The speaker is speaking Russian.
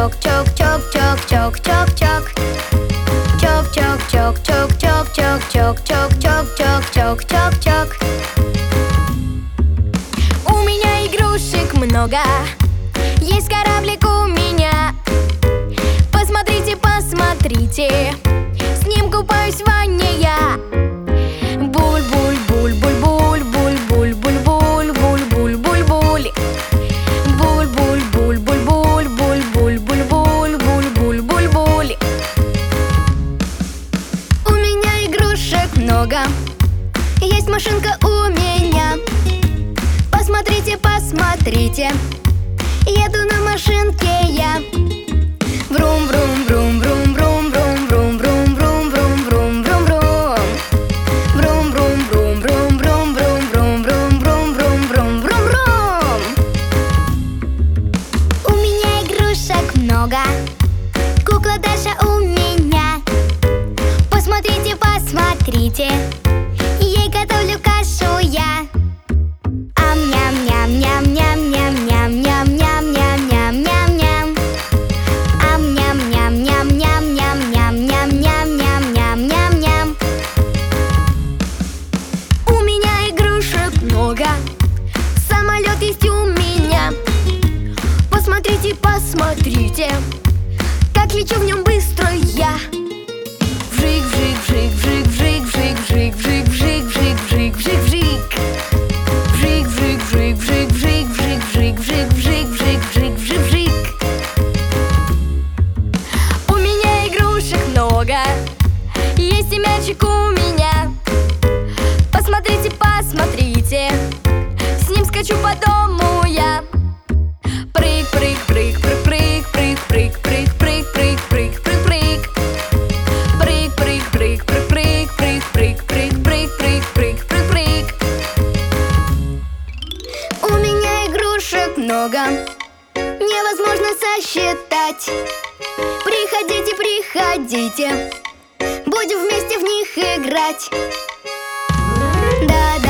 чок, чок, чок, чок, чок, чок, чок. Чок, чок, чок, чок, чок, чок, чок, чок, чок, чок, чок, чок, чок. У меня игрушек много, есть кораблик у меня. Посмотрите, посмотрите, с ним купаюсь в ванне я. Буль-буль-буль-буль-буль, буль-буль-буль-буль, буль-буль-буль-буль. Буль-буль-буль-буль-буль, буль-буль-буль-буль, буль-буль-буль-буль. У меня игрушек много, есть машинка у меня. Посмотрите, посмотрите, еду на машинке я. Врум-врум-врум-врум-врум-врум-врум-врум-врум-врум-врум-врум. Врум-врум-врум-врум-врум-врум-врум-врум-врум-врум. У меня игрушек много, кукла Даша у меня. Посмотрите, посмотрите, ей готовлю кашу я. Ам-ням-ням-ням-ням-ням-ням-ням-ням-ням-ням-ням. Ам-ням-ням-ням-ням-ням-ням-ням-ням-ням. У меня игрушек много, самолет есть у меня. Посмотрите, посмотрите, как лечу в нем быстро я. Вжик, вжик, вжик, вжик, вжик, вжик, вжик, вжик, вжик, вжик, вжик, вжик, вжик. Вжик, вжик, вжик, вжик, вжик, вжик, вжик, вжик, вжик, вжик, вжик, вжик, вжик. У меня игрушек много, есть и мячик у меня. Посмотрите, посмотрите, с ним скачу по дому я. Прыг, прыг, прыг, прыг, прыг, прыг, прыг, прыг, прыг, прыг, прыг, прыг, прыг. Прыг, прыг, прыг, прыг, прыг, прыг, прыг, прыг, прыг, прыг, прыг, прыг, прыг. У меня игрушек много, невозможно сосчитать. Приходите, приходите, будем вместе в них играть. Да,